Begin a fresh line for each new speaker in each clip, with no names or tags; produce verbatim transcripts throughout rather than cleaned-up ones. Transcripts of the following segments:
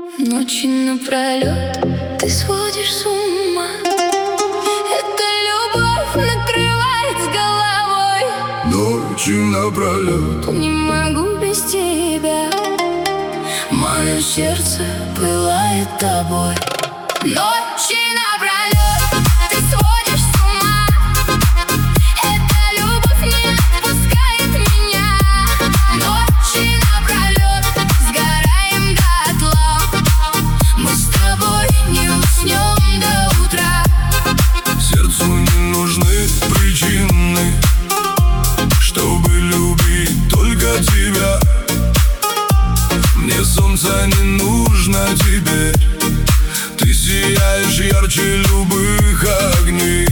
Ночи напролет ты сводишь с ума. Эта любовь накрывает с головой.
Ночи напролет
не могу без тебя. Мое сердце пылает тобой. Ночи напролет ты сводишь с ума. Эта любовь не отпускает меня. Ночи напролет сгораем дотла. Мы с тобой не уснем до утра.
Сердцу не нужны причины, чтобы любить только тебя. Мне солнца не нужно теперь. Ты сияешь ярче любых огней.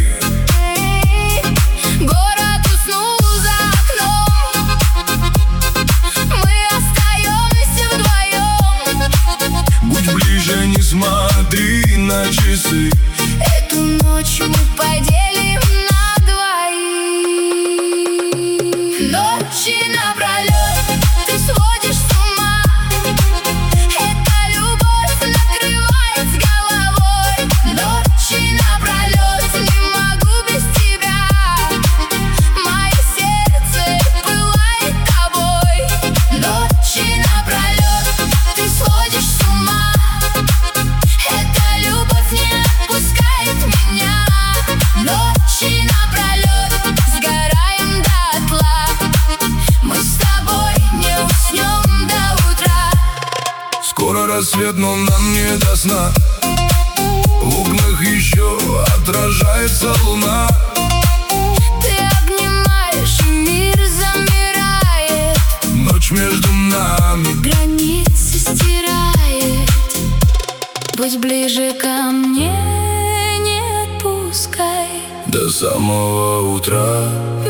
Город уснул за окном. Мы остаемся вдвоем.
Будь ближе, не смотри на часы.
Эту ночь мы поделим на двоих. Ночи напролет ты сводишь с ума. Эта любовь накрывает с головой. Ночи напролет не могу без тебя. Мое сердце пылает тобой. Ночи напролет ты сводишь с ума. Эта любовь не отпускает меня. Ночи напролет сгораем дотла. Мы с тобой не уснем до утра.
Скоро рассвет, но нам не до сна. В окнах еще отражается луна.
Ты обнимаешь, и мир замирает.
Ночь между нами
Границы стирает. Будь ближе ко мне, не отпускай.
до самого утра.